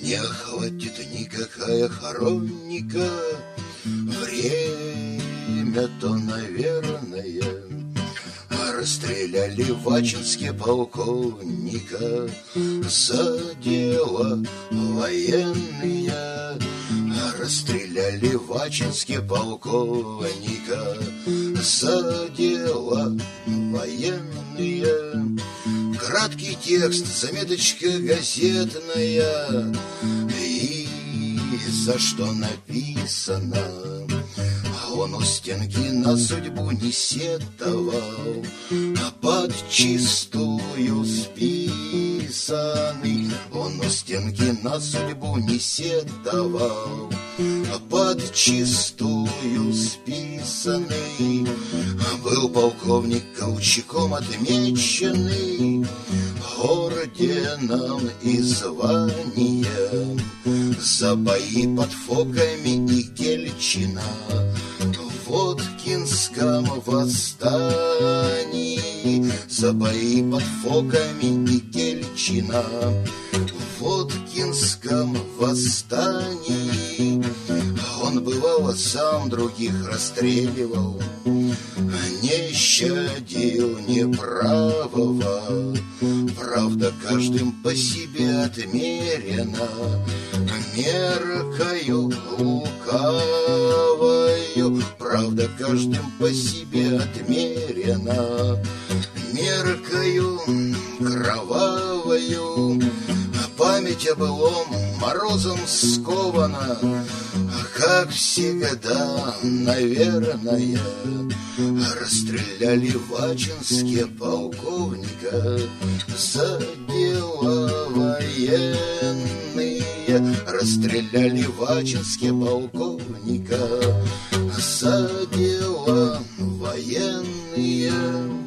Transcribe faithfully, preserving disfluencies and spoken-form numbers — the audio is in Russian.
Не хватит никакая хроника, время-то, наверное. Расстреляли в Ачинске полковника за дела военные. Расстреляли в Ачинске полковника за дела военные. Краткий текст, заметочка газетная, и за что написано. Он у стенки на судьбу не сетовал, а под чистую списанный. Он у стенки на судьбу не сетовал, а под чистую списанный. Был полковник Колчаком отмеченный орденом и званием за бои под Фоками и Гельчина в Воткинском восстании. За бои под Фоками и Гельчина в Воткинском восстании. Он, бывало, сам других расстреливал, не щадил неправого. Правда, каждым по себе отмерено меркою лукавою. Правда, каждым по себе отмерено меркою кровавою. Память о былом морозом скована, как всегда, наверное. Расстреляли в Ачинске полковника за дела военные. Расстреляли в Ачинске полковника за дела военные.